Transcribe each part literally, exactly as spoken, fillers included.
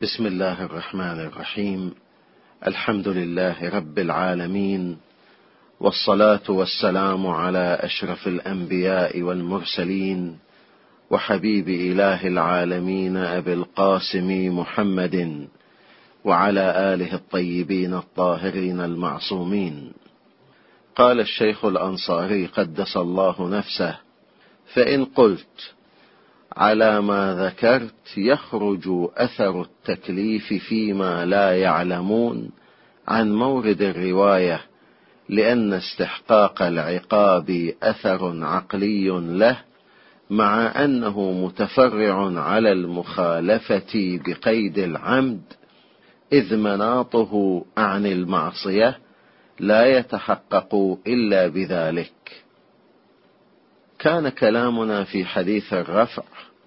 بسم الله الرحمن الرحيم. الحمد لله رب العالمين، والصلاة والسلام على أشرف الأنبياء والمرسلين، وحبيب إله العالمين أبي القاسم محمد، وعلى آله الطيبين الطاهرين المعصومين. قال الشيخ الأنصاري قدس الله نفسه: فإن قلت على ما ذكرت يخرج أثر التكليف فيما لا يعلمون عن مورد الرواية، لأن استحقاق العقاب أثر عقلي له، مع أنه متفرع على المخالفة بقيد العمد، إذ مناطه عن المعصية لا يتحقق إلا بذلك. كان كلامنا في حديث الرفع،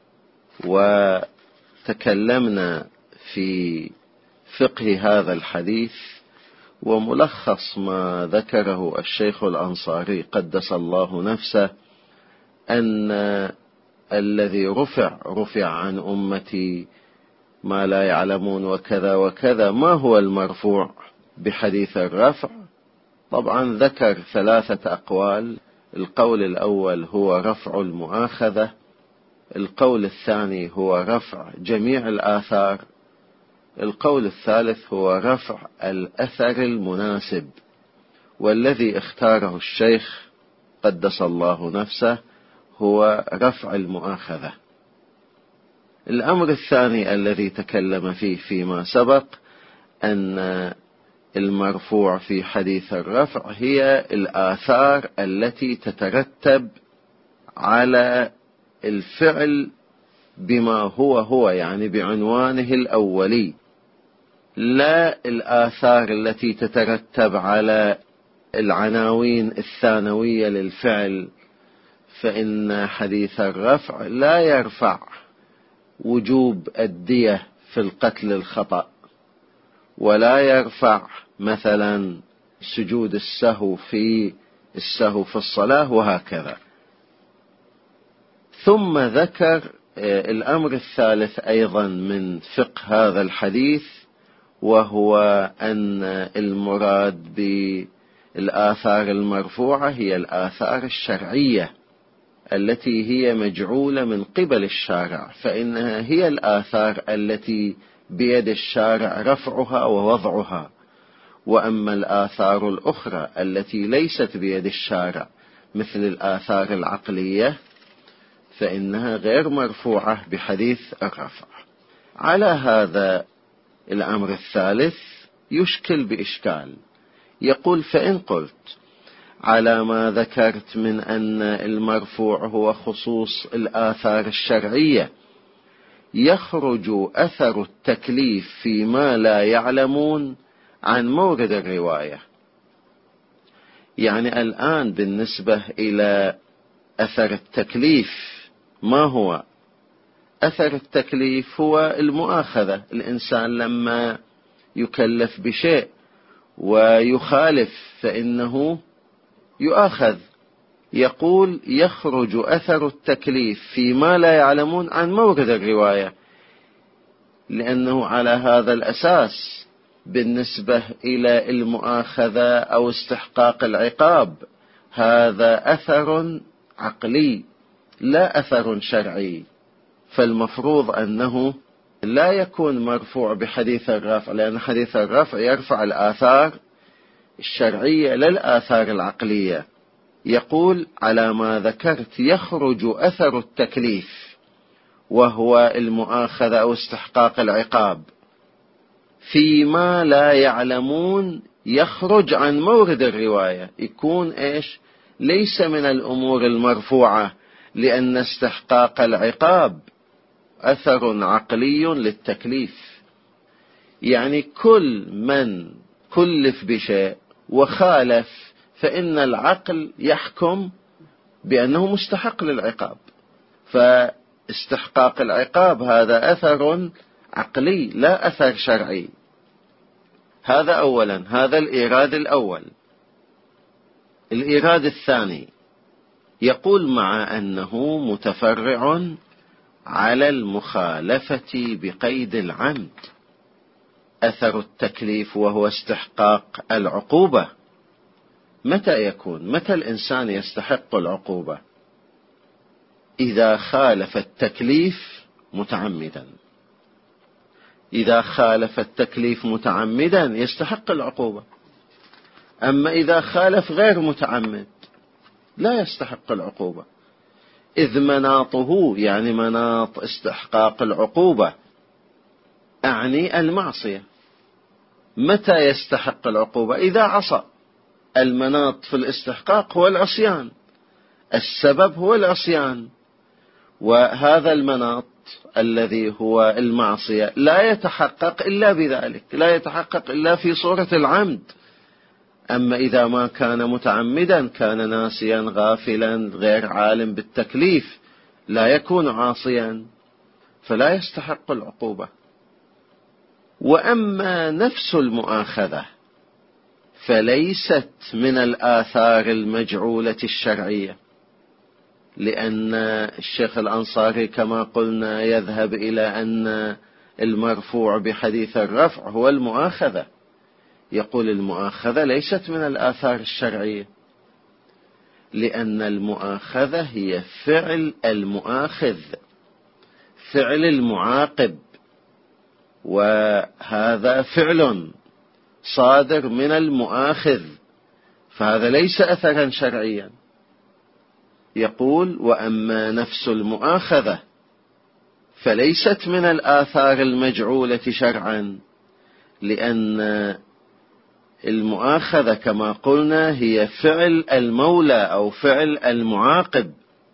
وتكلمنا في فقه هذا الحديث، وملخص ما ذكره الشيخ الأنصاري قدس الله نفسه أن الذي رفع رفع عن أمتي ما لا يعلمون وكذا وكذا. ما هو المرفوع بحديث الرفع؟ طبعا ذكر ثلاثة أقوال. القول الأول هو رفع المؤاخذة، القول الثاني هو رفع جميع الآثار، القول الثالث هو رفع الأثر المناسب، والذي اختاره الشيخ قدس الله نفسه هو رفع المؤاخذة. الأمر الثاني الذي تكلم فيه فيما سبق أن المرفوع في حديث الرفع هي الآثار التي تترتب على الفعل بما هو هو، يعني بعنوانه الأولي، لا الآثار التي تترتب على العناوين الثانوية للفعل. فإن حديث الرفع لا يرفع وجوب الدية في القتل الخطأ، ولا يرفع مثلا سجود السهو في السهو في الصلاة، وهكذا. ثم ذكر الأمر الثالث أيضا من فقه هذا الحديث، وهو أن المراد بالآثار المرفوعة هي الآثار الشرعية التي هي مجعولة من قبل الشارع، فإنها هي الآثار التي بيد الشارع رفعها ووضعها. وأما الآثار الأخرى التي ليست بيد الشارع مثل الآثار العقلية فإنها غير مرفوعة بحديث الرفع. على هذا الأمر الثالث يشكل بإشكال. يقول: فإن قلت على ما ذكرت من أن المرفوع هو خصوص الآثار الشرعية يخرج أثر التكليف فيما لا يعلمون عن مورد الرواية. يعني الآن بالنسبة إلى أثر التكليف، ما هو أثر التكليف؟ هو المؤاخذة. الإنسان لما يكلف بشيء ويخالف فإنه يؤاخذ. يقول: يخرج أثر التكليف فيما لا يعلمون عن مورد الرواية، لأنه على هذا الأساس بالنسبة إلى المؤاخذة أو استحقاق العقاب هذا أثر عقلي لا أثر شرعي، فالمفروض أنه لا يكون مرفوع بحديث الرفع، لأن حديث الرفع يرفع الآثار الشرعية لا الآثار العقلية. يقول: على ما ذكرت يخرج أثر التكليف، وهو المؤاخذة أو استحقاق العقاب، فيما لا يعلمون، يخرج عن مورد الرواية. يكون إيش؟ ليس من الأمور المرفوعة، لأن استحقاق العقاب أثر عقلي للتكليف. يعني كل من كلف بشيء وخالف فإن العقل يحكم بأنه مستحق للعقاب، فاستحقاق العقاب هذا أثر عقلي لا أثر شرعي. هذا أولا، هذا الإيراد الأول. الإيراد الثاني يقول: مع أنه متفرع على المخالفة بقيد العمد. أثر التكليف وهو استحقاق العقوبة. متى يكون؟ متى الإنسان يستحق العقوبة؟ إذا خالف التكليف متعمدا. إذا خالف التكليف متعمدا يستحق العقوبة. أما إذا خالف غير متعمد لا يستحق العقوبة، إذ مناطه يعني مناط استحقاق العقوبة أعني المعصية. متى يستحق العقوبة؟ إذا عصى. المناط في الاستحقاق هو العصيان، السبب هو العصيان، وهذا المناط الذي هو المعصية لا يتحقق إلا بذلك، لا يتحقق إلا في صورة العمد. أما إذا ما كان متعمدا كان ناسيا غافلا غير عالم بالتكليف لا يكون عاصيا فلا يستحق العقوبة. وأما نفس المؤاخذة فليست من الآثار المجعولة الشرعية، لأن الشيخ الأنصاري كما قلنا يذهب إلى أن المرفوع بحديث الرفع هو المؤاخذة، يقول المؤاخذة ليست من الآثار الشرعية، لأن المؤاخذة هي فعل المؤاخذ، فعل المعاقب، وهذا فعل صادر من المؤاخذ، فهذا ليس أثرا شرعيا. يقول وأما نفس المؤاخذة فليست من الآثار المجعولة شرعا، لأن المؤاخذة كما قلنا هي فعل المولى أو فعل المعاقب،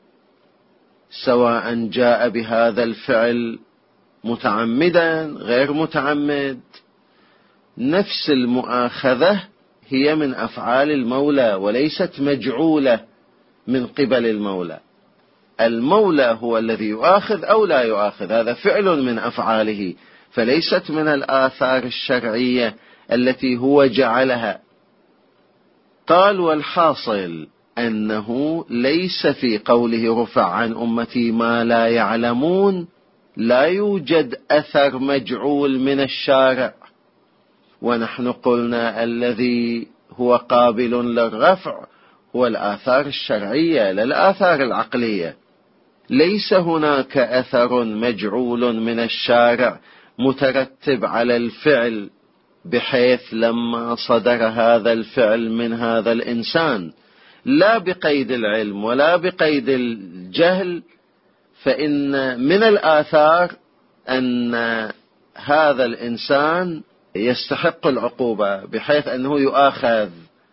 سواء جاء بهذا الفعل متعمدا غير متعمد. نفس المؤاخذة هي من أفعال المولى وليست مجعولة من قبل المولى. المولى هو الذي يؤاخذ أو لا يؤاخذ، هذا فعل من أفعاله، فليست من الآثار الشرعية التي هو جعلها. قال والحاصل أنه ليس في قوله رفع عن أمتي ما لا يعلمون لا يوجد أثر مجعول من الشارع، ونحن قلنا الذي هو قابل للرفع هو الآثار الشرعية لا الآثار العقلية. ليس هناك أثر مجعول من الشارع مترتب على الفعل بحيث لما صدر هذا الفعل من هذا الإنسان لا بقيد العلم ولا بقيد الجهل، فإن من الآثار أن هذا الإنسان يستحق العقوبة بحيث أنه يؤاخذ،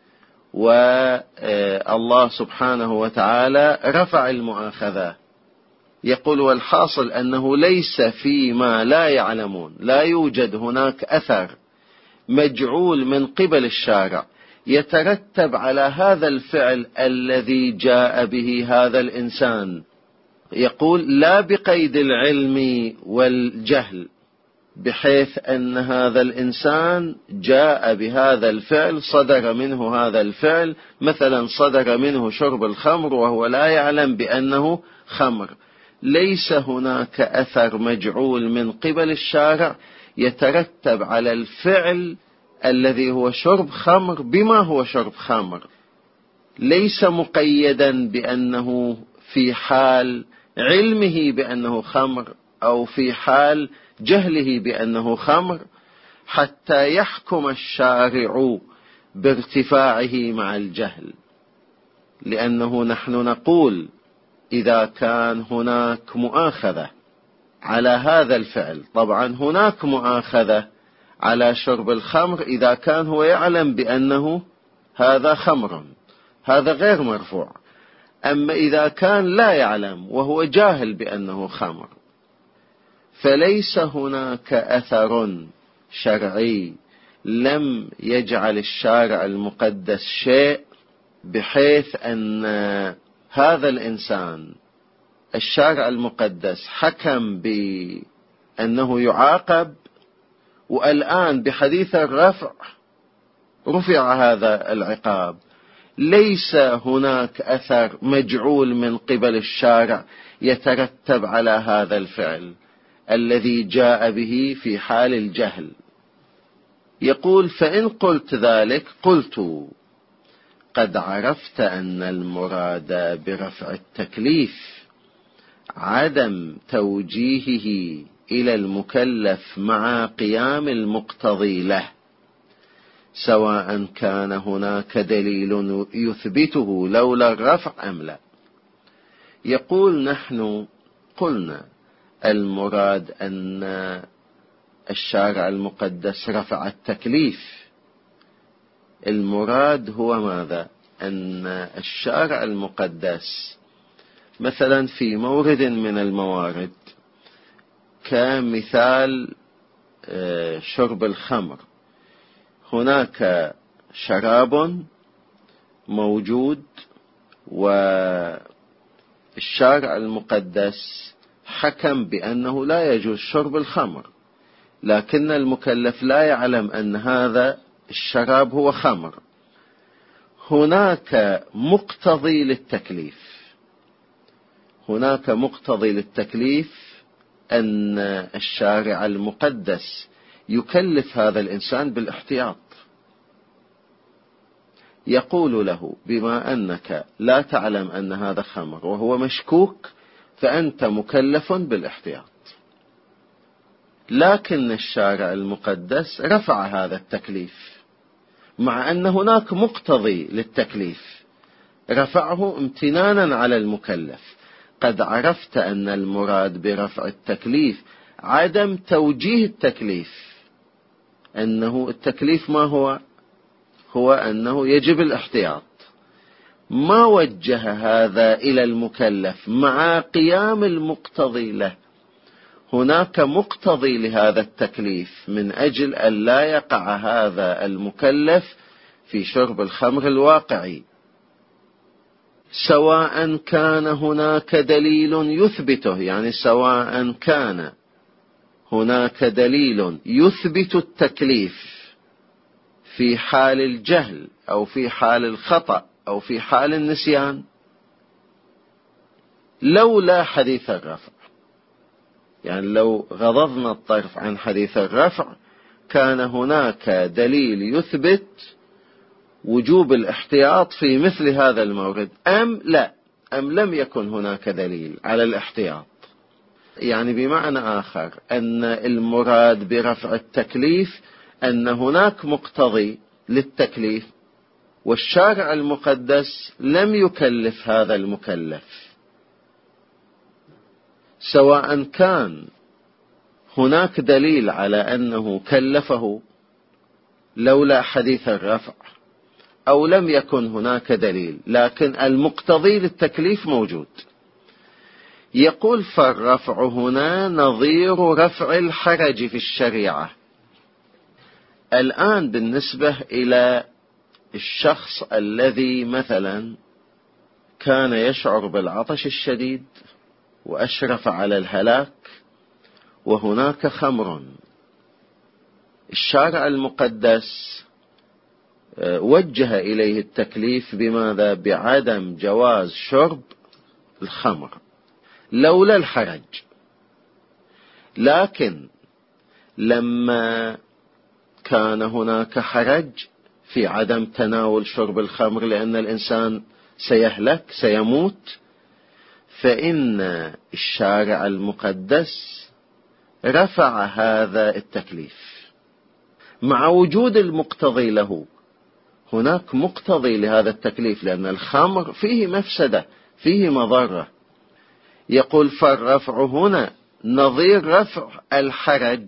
والله سبحانه وتعالى رفع المؤاخذة. يقول والحاصل أنه ليس فيما لا يعلمون، لا يوجد هناك أثر مجعول من قبل الشارع يترتب على هذا الفعل الذي جاء به هذا الإنسان. يقول لا بقيد العلم والجهل، بحيث أن هذا الإنسان جاء بهذا الفعل، صدر منه هذا الفعل، مثلا صدر منه شرب الخمر وهو لا يعلم بأنه خمر. ليس هناك أثر مجعول من قبل الشارع يترتب على الفعل الذي هو شرب خمر بما هو شرب خمر، ليس مقيدا بأنه في حال علمه بأنه خمر أو في حال جهله بأنه خمر، حتى يحكم الشارع بارتفاعه مع الجهل. لأنه نحن نقول إذا كان هناك مؤاخذة على هذا الفعل، طبعا هناك مؤاخذة على شرب الخمر إذا كان هو يعلم بأنه هذا خمر، هذا غير مرفوع. أما إذا كان لا يعلم وهو جاهل بأنه خمر فليس هناك أثر شرعي لم يجعل الشارع المقدس شيء بحيث أن هذا الإنسان الشارع المقدس حكم بأنه يعاقب، والآن بحديث الرفع رفع هذا العقاب. ليس هناك أثر مجعول من قبل الشارع يترتب على هذا الفعل الذي جاء به في حال الجهل. يقول فإن قلت ذلك قلت قد عرفت أن المراد برفع التكليف عدم توجيهه إلى المكلف مع قيام المقتضي له، سواء كان هناك دليل يثبته لولا الرفع أم لا. يقول نحن قلنا المراد أن الشارع المقدس رفع التكليف. المراد هو ماذا؟ أن الشارع المقدس مثلا في مورد من الموارد كمثال شرب الخمر، هناك شراب موجود والشارع المقدس حكم بأنه لا يجوز شرب الخمر، لكن المكلف لا يعلم أن هذا الشراب هو خمر. هناك مقتضي للتكليف، هناك مقتضي للتكليف أن الشارع المقدس يكلف هذا الإنسان بالاحتياط، يقول له بما أنك لا تعلم أن هذا خمر وهو مشكوك فأنت مكلف بالاحتياط. لكن الشارع المقدس رفع هذا التكليف مع أن هناك مقتضي للتكليف، رفعه امتنانا على المكلف. قد عرفت أن المراد برفع التكليف عدم توجيه التكليف، أنه التكليف ما هو؟ هو أنه يجب الاحتياط. ما وجه هذا إلى المكلف مع قيام المقتضي له. هناك مقتضي لهذا التكليف من أجل أن لا يقع هذا المكلف في شرب الخمر الواقعي، سواء كان هناك دليل يثبته، يعني سواء كان هناك دليل يثبت التكليف في حال الجهل أو في حال الخطأ أو في حال النسيان، لولا حديث الرفع. يعني لو غضضنا الطرف عن حديث الرفع كان هناك دليل يثبت وجوب الاحتياط في مثل هذا المورد أم لا، أم لم يكن هناك دليل على الاحتياط. يعني بمعنى آخر أن المراد برفع التكليف أن هناك مقتضي للتكليف والشارع المقدس لم يكلف هذا المكلف، سواء كان هناك دليل على أنه كلفه لولا حديث الرفع أو لم يكن هناك دليل، لكن المقتضي للتكليف موجود. يقول فالرفع هنا نظير رفع الحرج في الشريعة. الآن بالنسبة إلى الشخص الذي مثلا كان يشعر بالعطش الشديد وأشرف على الهلاك وهناك خمر، الشارع المقدس وجه إليه التكليف بماذا؟ بعدم جواز شرب الخمر لولا الحرج. لكن لما كان هناك حرج في عدم تناول شرب الخمر لأن الإنسان سيهلك سيموت، فإن الشارع المقدس رفع هذا التكليف مع وجود المقتضي له. هناك مقتضي لهذا التكليف لأن الخمر فيه مفسدة فيه مضرة. يقول فالرفع هنا نظير رفع الحرج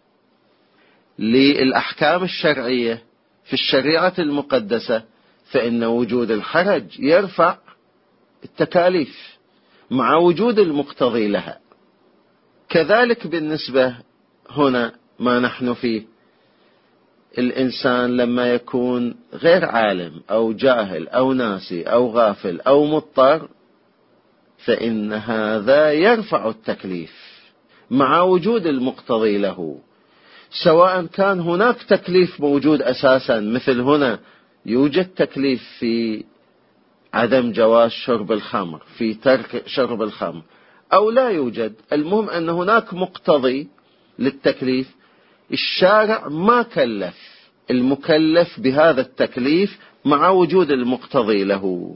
للأحكام الشرعية في الشريعة المقدسة، فإن وجود الحرج يرفع التكاليف مع وجود المقتضي لها. كذلك بالنسبة هنا ما نحن فيه، الإنسان لما يكون غير عالم أو جاهل أو ناسي أو غافل أو مضطر، فإن هذا يرفع التكليف مع وجود المقتضي له، سواء كان هناك تكليف موجود أساسا، مثل هنا يوجد تكليف في عدم جواز شرب الخمر، في ترك شرب الخمر، أو لا يوجد. المهم أن هناك مقتضي للتكليف، الشارع ما كلف المكلف بهذا التكليف مع وجود المقتضي له.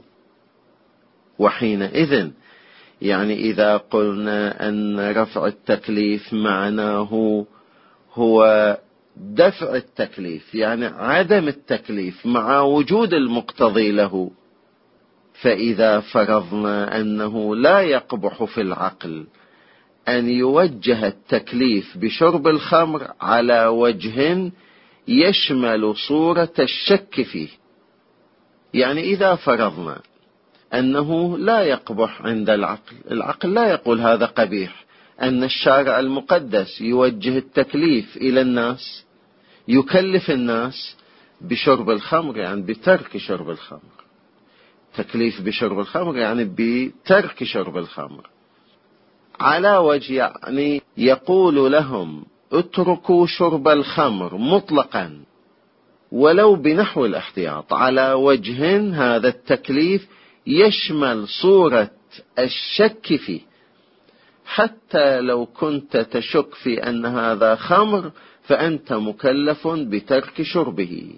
وحينئذ يعني إذا قلنا أن رفع التكليف معناه هو دفع التكليف، يعني عدم التكليف مع وجود المقتضي له، فإذا فرضنا أنه لا يقبح في العقل أن يوجه التكليف بشرب الخمر على وجه يشمل صورة الشك فيه، يعني إذا فرضنا أنه لا يقبح عند العقل، العقل لا يقول هذا قبيح، أن الشارع المقدس يوجه التكليف إلى الناس، يكلف الناس بشرب الخمر، يعني بترك شرب الخمر. تكليف بشرب الخمر يعني بترك شرب الخمر، على وجه يعني يقول لهم اتركوا شرب الخمر مطلقا ولو بنحو الاحتياط، على وجه هذا التكليف يشمل صورة الشك فيه، حتى لو كنت تشك في أن هذا خمر فأنت مكلف بترك شربه.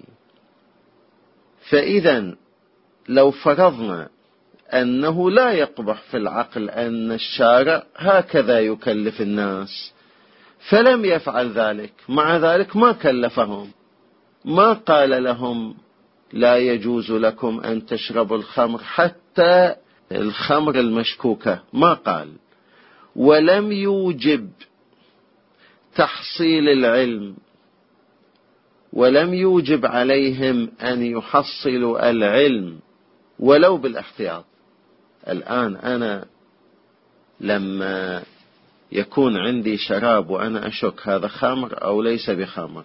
فإذا لو فرضنا أنه لا يقبح في العقل أن الشارع هكذا يكلف الناس، فلم يفعل ذلك، مع ذلك ما كلفهم، ما قال لهم لا يجوز لكم أن تشربوا الخمر حتى الخمر المشكوكة، ما قال، ولم يوجب تحصيل العلم، ولم يوجب عليهم أن يحصلوا العلم ولو بالاحتياط. الآن أنا لما يكون عندي شراب وأنا أشك هذا خمر أو ليس بخمر،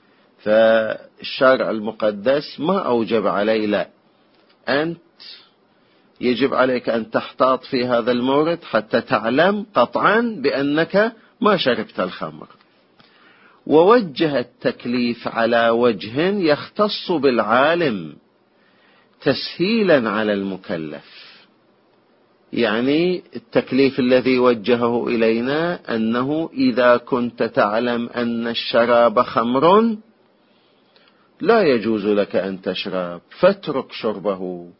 فالشارع المقدس ما أوجب علي، لا، أنت يجب عليك أن تحتاط في هذا المورد حتى تعلم قطعا بأنك ما شربت الخمر، ووجه التكليف على وجه يختص بالعالم تسهيلا على المكلف. يعني التكليف الذي وجهه إلينا أنه إذا كنت تعلم أن الشراب خمر لا يجوز لك أن تشرب فاترك شربه،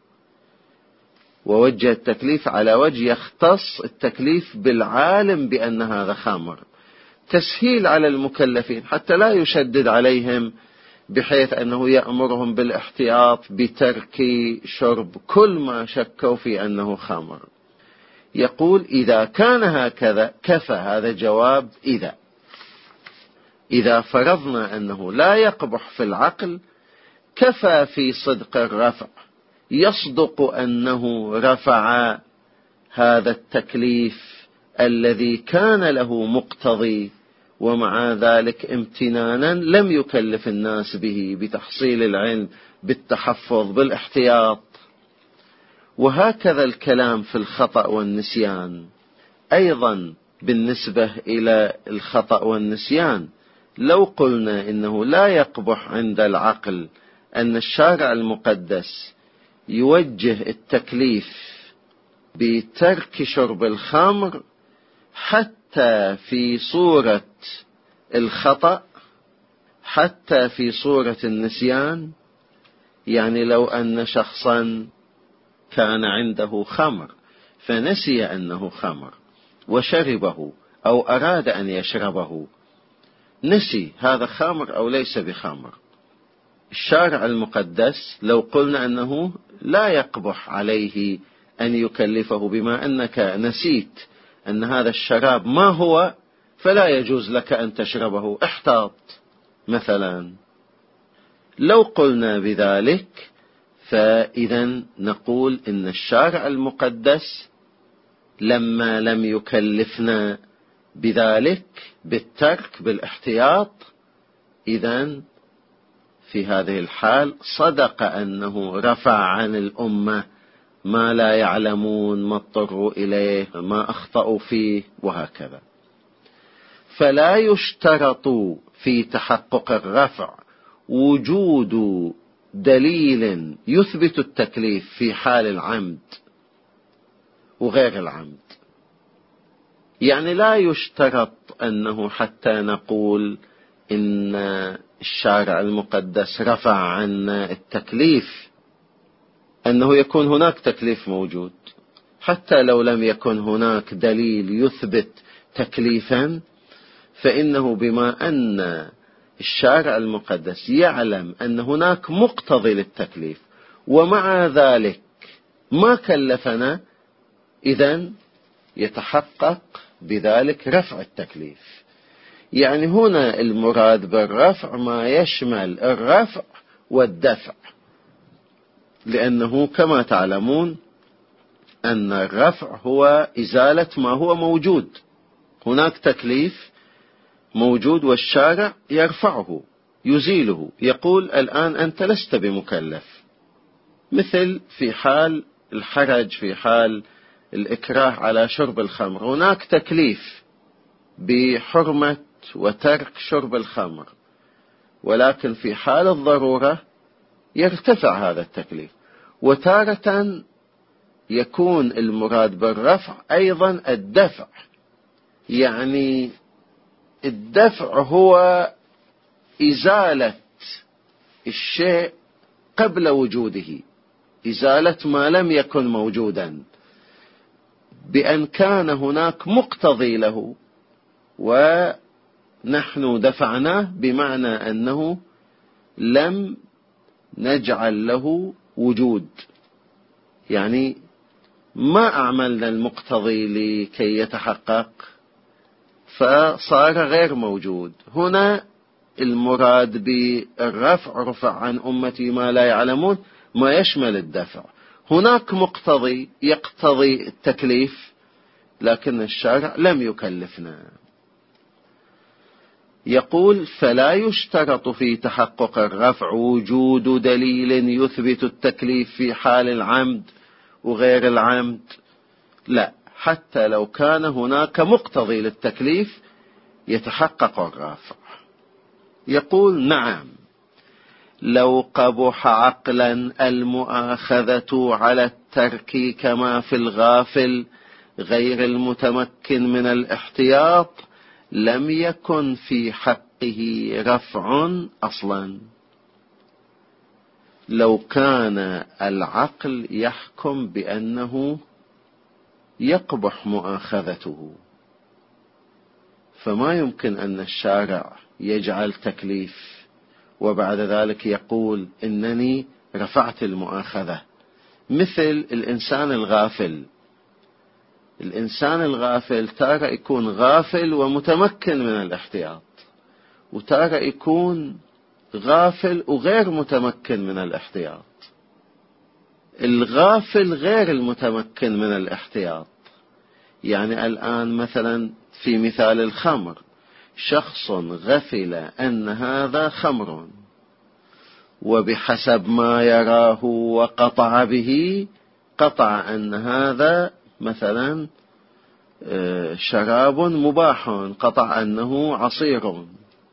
ووجه التكليف على وجه يختص التكليف بالعالم بأن هذا خمر، تسهيل على المكلفين حتى لا يشدد عليهم بحيث أنه يأمرهم بالاحتياط بترك شرب كل ما شكوا في أنه خمر. يقول إذا كان هكذا كفى، هذا جواب إذا إذا فرضنا أنه لا يقبح في العقل كفى في صدق الرفع، يصدق أنه رفع هذا التكليف الذي كان له مقتضي، ومع ذلك امتنانا لم يكلف الناس به بتحصيل العلم بالتحفظ بالاحتياط. وهكذا الكلام في الخطأ والنسيان أيضا. بالنسبة إلى الخطأ والنسيان لو قلنا إنه لا يقبح عند العقل أن الشارع المقدس يوجه التكليف بترك شرب الخمر حتى في صورة الخطأ، حتى في صورة النسيان، يعني لو أن شخصا كان عنده خمر فنسي أنه خمر وشربه أو أراد أن يشربه، نسي هذا خمر أو ليس بخمر، الشارع المقدس لو قلنا أنه لا يقبح عليه أن يكلفه بما أنك نسيت أن هذا الشراب ما هو فلا يجوز لك أن تشربه، احتاط مثلا، لو قلنا بذلك فإذا نقول إن الشارع المقدس لما لم يكلفنا بذلك بالترك بالاحتياط، إذن في هذه الحال صدق أنه رفع عن الأمة ما لا يعلمون، ما اضطروا إليه، ما أخطأوا فيه، وهكذا. فلا يشترط في تحقق الرفع وجود دليل يثبت التكليف في حال العمد وغير العمد، يعني لا يشترط أنه حتى نقول إن الشارع المقدس رفع عنا التكليف، أنه يكون هناك تكليف موجود، حتى لو لم يكن هناك دليل يثبت تكليفا، فإنه بما أن الشارع المقدس يعلم أن هناك مقتضي للتكليف ومع ذلك ما كلفنا، إذن يتحقق بذلك رفع التكليف. يعني هنا المراد بالرفع ما يشمل الرفع والدفع، لأنه كما تعلمون أن الرفع هو إزالة ما هو موجود. هناك تكليف موجود والشارع يرفعه يزيله، يقول الآن أنت لست بمكلف، مثل في حال الحرج، في حال الإكراه على شرب الخمر، هناك تكليف بحرمة وترك شرب الخمر، ولكن في حال الضرورة يرتفع هذا التكليف. وتارة يكون المراد بالرفع أيضا الدفع، يعني الدفع هو إزالة الشيء قبل وجوده، إزالة ما لم يكن موجودا بأن كان هناك مقتضي له ونحن دفعناه، بمعنى أنه لم نجعل له وجود، يعني ما أعملنا المقتضي لكي يتحقق فصار غير موجود. هنا المراد بالرفع رفع عن أمتي ما لا يعلمون ما يشمل الدفع. هناك مقتضي يقتضي التكليف لكن الشارع لم يكلفنا. يقول فلا يشترط في تحقق الرفع وجود دليل يثبت التكليف في حال العمد وغير العمد، لا، حتى لو كان هناك مقتضي للتكليف يتحقق الرفع. يقول نعم، لو قبح عقلا المؤاخذة على الترك كما في الغافل غير المتمكن من الاحتياط لم يكن في حقه رفع أصلا. لو كان العقل يحكم بأنه يقبح مؤاخذته، فما يمكن أن الشارع يجعل تكليف وبعد ذلك يقول إنني رفعت المؤاخذة. مثل الإنسان الغافل، الإنسان الغافل تارة يكون غافل ومتمكن من الاحتياط، وتارة يكون غافل وغير متمكن من الاحتياط. الغافل غير المتمكن من الاحتياط، يعني الآن مثلا في مثال الخمر، شخص غفل أن هذا خمر وبحسب ما يراه وقطع به قطع أن هذا مثلا شراب مباح، قطع أنه عصير.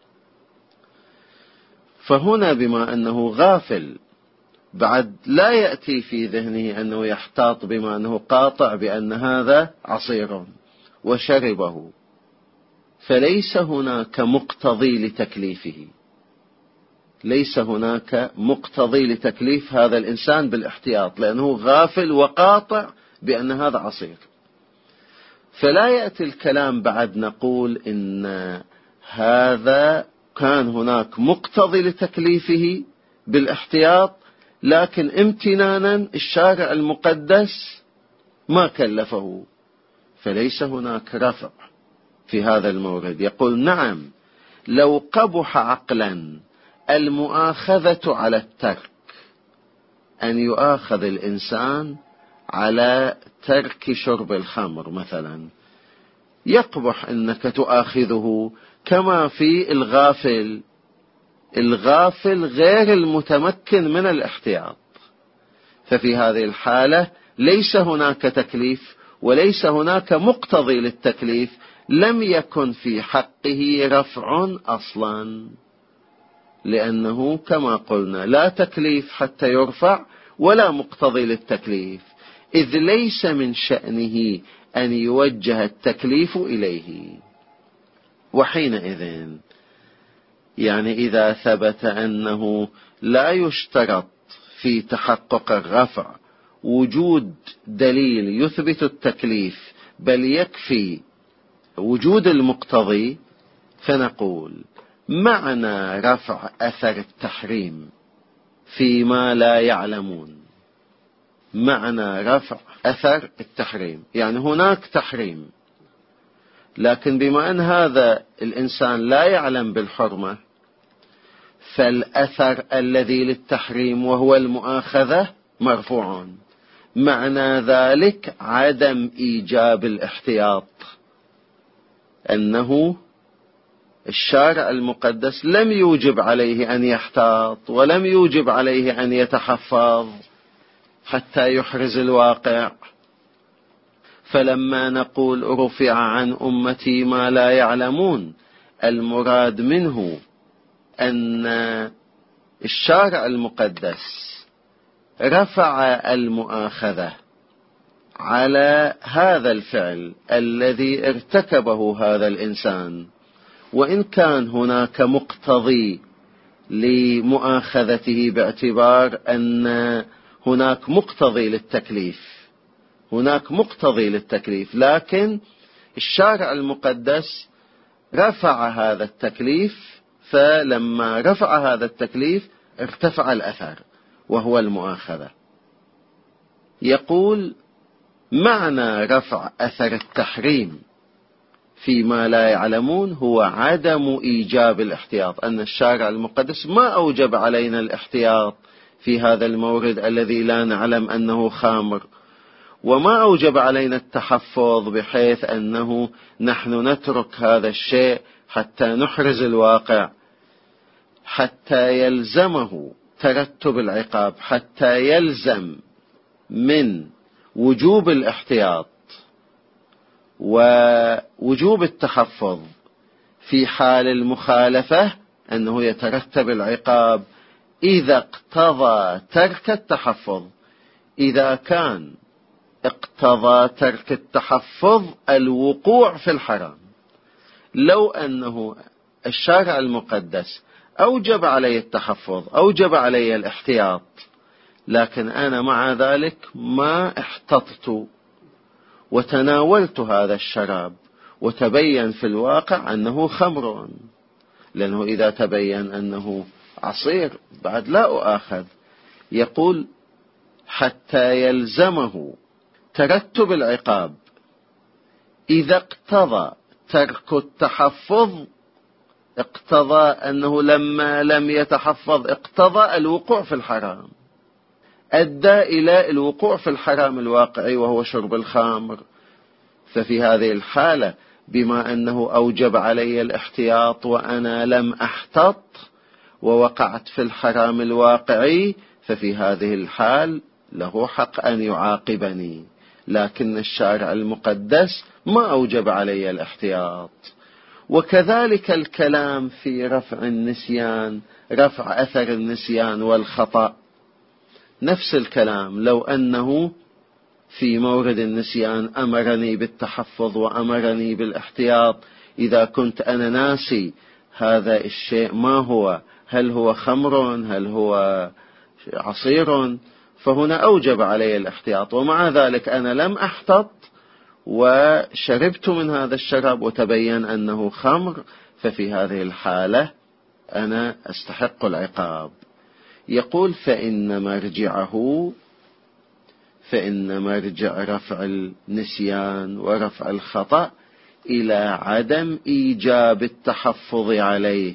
فهنا بما أنه غافل بعد لا يأتي في ذهنه أنه يحتاط بما أنه قاطع بأن هذا عصير وشربه، فليس هناك مقتضي لتكليفه، ليس هناك مقتضي لتكليف هذا الإنسان بالاحتياط، لأنه غافل وقاطع بأن هذا عصير. فلا يأتي الكلام بعد نقول إن هذا كان هناك مقتضي لتكليفه بالاحتياط، لكن امتنانا الشارع المقدس ما كلفه، فليس هناك رفع في هذا المورد. يقول نعم، لو قبح عقلا المؤاخذة على الترك، أن يؤاخذ الإنسان على ترك شرب الخمر مثلا، يقبح أنك تؤاخذه كما في الغافل. الغافل غير المتمكن من الاحتياط، ففي هذه الحالة ليس هناك تكليف وليس هناك مقتضي للتكليف، لم يكن في حقه رفع أصلا، لأنه كما قلنا لا تكليف حتى يرفع ولا مقتضي للتكليف، إذ ليس من شأنه أن يوجه التكليف إليه. وحينئذ يعني إذا ثبت أنه لا يشترط في تحقق الرفع وجود دليل يثبت التكليف بل يكفي وجود المقتضي، فنقول معنى رفع أثر التحريم فيما لا يعلمون، معنى رفع أثر التحريم يعني هناك تحريم، لكن بما أن هذا الإنسان لا يعلم بالحرمة فالأثر الذي للتحريم وهو المؤاخذة مرفوع. معنى ذلك عدم إيجاب الاحتياط، أنه الشارع المقدس لم يوجب عليه أن يحتاط ولم يوجب عليه أن يتحفظ حتى يحرز الواقع. فلما نقول رفع عن أمتي ما لا يعلمون، المراد منه أن الشارع المقدس رفع المؤاخذة على هذا الفعل الذي ارتكبه هذا الإنسان، وإن كان هناك مقتضي لمؤاخذته باعتبار أن هناك مقتضي للتكليف، هناك مقتضي للتكليف، لكن الشارع المقدس رفع هذا التكليف، فلما رفع هذا التكليف ارتفع الأثر وهو المؤاخذة. يقول معنى رفع أثر التحريم فيما لا يعلمون هو عدم إيجاب الاحتياط، أن الشارع المقدس ما أوجب علينا الاحتياط في هذا المورد الذي لا نعلم أنه خامر، وما أوجب علينا التحفظ بحيث أنه نحن نترك هذا الشيء حتى نحرز الواقع، حتى يلزمه ترتب العقاب، حتى يلزم من وجوب الاحتياط ووجوب التحفظ في حال المخالفة أنه يترتب العقاب إذا اقتضى ترك التحفظ. إذا كان اقتضى ترك التحفظ الوقوع في الحرام، لو أنه الشارع المقدس أوجب علي التحفظ، أوجب علي الاحتياط، لكن أنا مع ذلك ما احتطت وتناولت هذا الشراب وتبين في الواقع أنه خمر، لأنه إذا تبين أنه عصير بعد لا أؤاخذ. يقول حتى يلزمه ترتب العقاب إذا اقتضى ترك التحفظ، اقتضى أنه لما لم يتحفظ اقتضى الوقوع في الحرام، أدى إلى الوقوع في الحرام الواقعي وهو شرب الخمر. ففي هذه الحالة بما أنه أوجب علي الاحتياط وأنا لم أحتط ووقعت في الحرام الواقعي، ففي هذه الحال له حق أن يعاقبني، لكن الشارع المقدس ما أوجب علي الاحتياط. وكذلك الكلام في رفع النسيان، رفع أثر النسيان والخطأ، نفس الكلام. لو أنه في مورد النسيان أمرني بالتحفظ وأمرني بالاحتياط، إذا كنت أنا ناسي هذا الشيء ما هو، هل هو خمر هل هو عصير، فهنا أوجب علي الاحتياط، ومع ذلك أنا لم أحتط وشربت من هذا الشراب وتبين أنه خمر، ففي هذه الحالة أنا أستحق العقاب. يقول فإن مرجعه فإن مرجع رفع النسيان ورفع الخطأ إلى عدم إيجاب التحفظ عليه.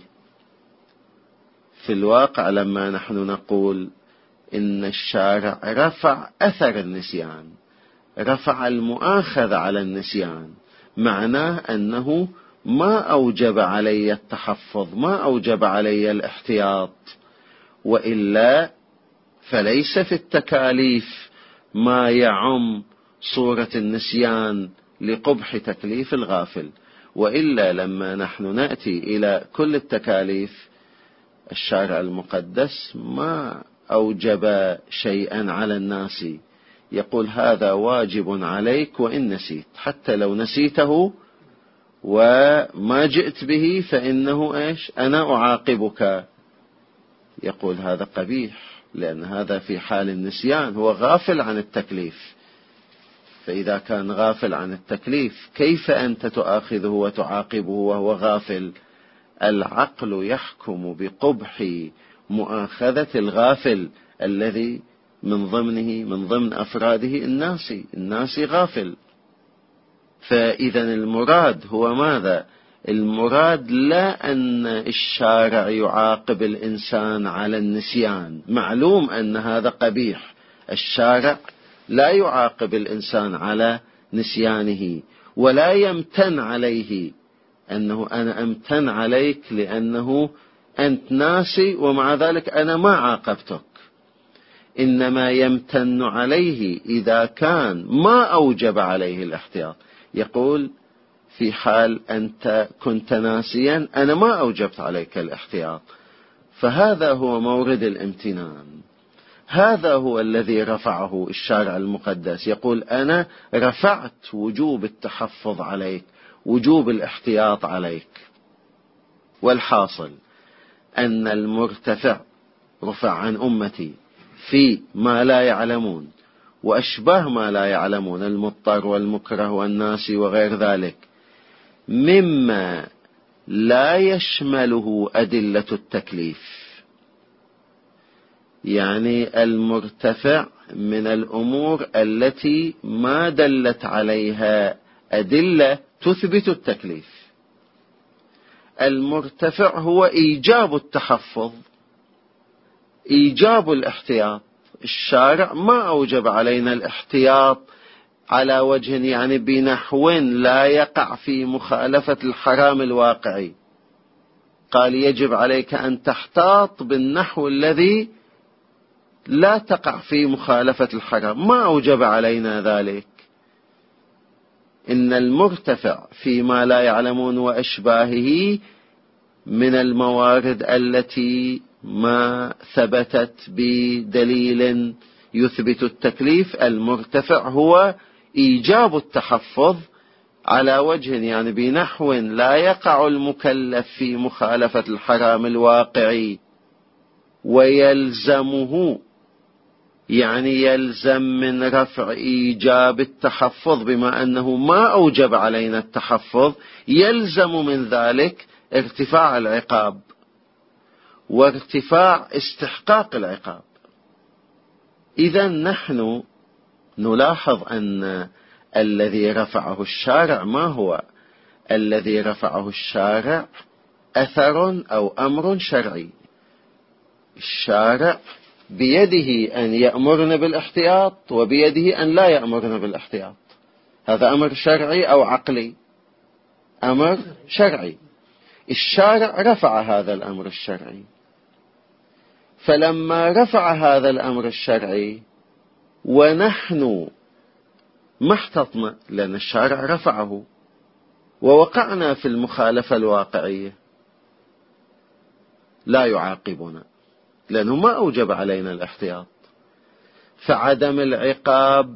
في الواقع لما نحن نقول إن الشارع رفع أثر النسيان، رفع المؤاخذة على النسيان، معناه أنه ما أوجب علي التحفظ، ما أوجب علي الاحتياط، وإلا فليس في التكاليف ما يعم صورة النسيان لقبح تكليف الغافل. وإلا لما نحن نأتي إلى كل التكاليف، الشارع المقدس ما أوجب شيئا على الناس، يقول هذا واجب عليك وإن نسيت، حتى لو نسيته وما جئت به فإنه إيش أنا أعاقبك. يقول هذا قبيح، لأن هذا في حال النسيان، هو غافل عن التكليف. فإذا كان غافل عن التكليف كيف أنت تؤاخذه وتعاقبه وهو غافل؟ العقل يحكم بقبح مؤاخذة الغافل الذي من ضمنه من ضمن أفراده الناسي الناسي غافل. فإذا المراد هو ماذا؟ المراد لا أن الشارع يعاقب الإنسان على النسيان، معلوم أن هذا قبيح. الشارع لا يعاقب الإنسان على نسيانه، ولا يمتن عليه أنه أنا أمتن عليك لأنه أنت ناسي ومع ذلك أنا ما عاقبتك. إنما يمتن عليه إذا كان ما أوجب عليه الاحتياط. يقول في حال أنت كنت ناسيا أنا ما أوجبت عليك الاحتياط، فهذا هو مورد الامتنان. هذا هو الذي رفعه الشارع المقدس. يقول أنا رفعت وجوب التحفظ عليك، وجوب الاحتياط عليك. والحاصل أن المرتفع رفع عن أمتي في ما لا يعلمون وأشباه ما لا يعلمون، المضطر والمكره والناسي وغير ذلك، مما لا يشمله أدلة التكليف. يعني المرتفع من الأمور التي ما دلت عليها أدلة تثبت التكليف. المرتفع هو إيجاب التحفظ، إيجاب الاحتياط. الشارع ما أوجب علينا الاحتياط على وجه يعني بنحو لا يقع في مخالفة الحرام الواقعي. قال يجب عليك أن تحتاط بالنحو الذي لا تقع في مخالفة الحرام، ما أوجب علينا ذلك. إن المرتفع فيما لا يعلمون وأشباهه من الموارد التي ما ثبتت بدليل يثبت التكليف. المرتفع هو إيجاب التحفظ على وجه يعني بنحو لا يقع المكلف في مخالفة الحرام الواقعي، ويلزمه يعني يلزم من رفع إيجاب التحفظ بما أنه ما أوجب علينا التحفظ، يلزم من ذلك ارتفاع العقاب وارتفاع استحقاق العقاب. إذا نحن نلاحظ أن الذي رفعه الشارع ما هو؟ الذي رفعه الشارع أثر أو أمر شرعي. الشارع بيده أن يأمرنا بالاحتياط وبيده أن لا يأمرنا بالاحتياط. هذا أمر شرعي أو عقلي؟ أمر شرعي. الشارع رفع هذا الأمر الشرعي، فلما رفع هذا الأمر الشرعي ونحن ما احتطنا لأن الشارع رفعه ووقعنا في المخالفة الواقعية، لا يعاقبنا لأنه ما أوجب علينا الاحتياط. فعدم العقاب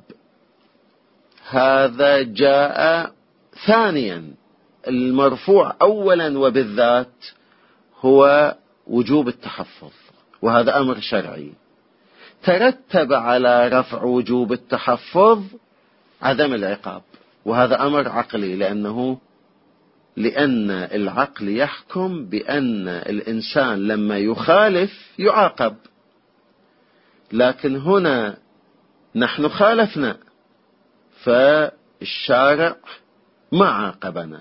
هذا جاء ثانيا. المرفوع أولا وبالذات هو وجوب التحفظ، وهذا أمر شرعي. ترتب على رفع وجوب التحفظ عدم العقاب، وهذا أمر عقلي، لأنه لأن العقل يحكم بأن الإنسان لما يخالف يعاقب. لكن هنا نحن خالفنا فالشارع ما عاقبنا،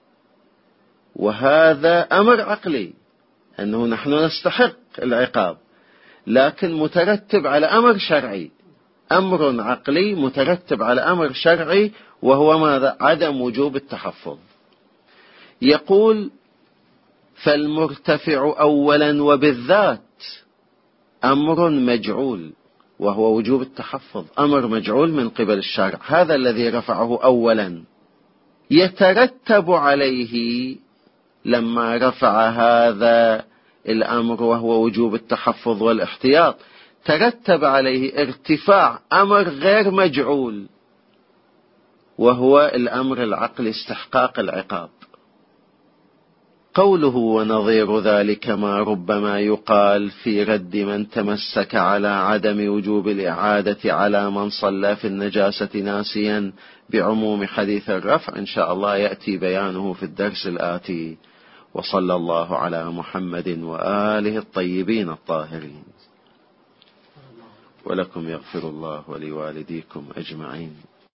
وهذا أمر عقلي أنه نحن نستحق العقاب، لكن مترتب على أمر شرعي. أمر عقلي مترتب على أمر شرعي، وهو ماذا؟ عدم وجوب التحفظ. يقول فالمرتفع أولا وبالذات أمر مجعول، وهو وجوب التحفظ، أمر مجعول من قبل الشارع، هذا الذي رفعه أولا. يترتب عليه لما رفع هذا الأمر وهو وجوب التحفظ والاحتياط، ترتب عليه ارتفاع أمر غير مجعول، وهو الأمر العقلي، استحقاق العقاب. قوله ونظير ذلك ما ربما يقال في رد من تمسك على عدم وجوب الإعادة على من صلى في النجاسة ناسيا بعموم حديث الرفع، إن شاء الله يأتي بيانه في الدرس الآتي. وصلى الله على محمد وآله الطيبين الطاهرين. ولكم يغفر الله ولوالديكم أجمعين.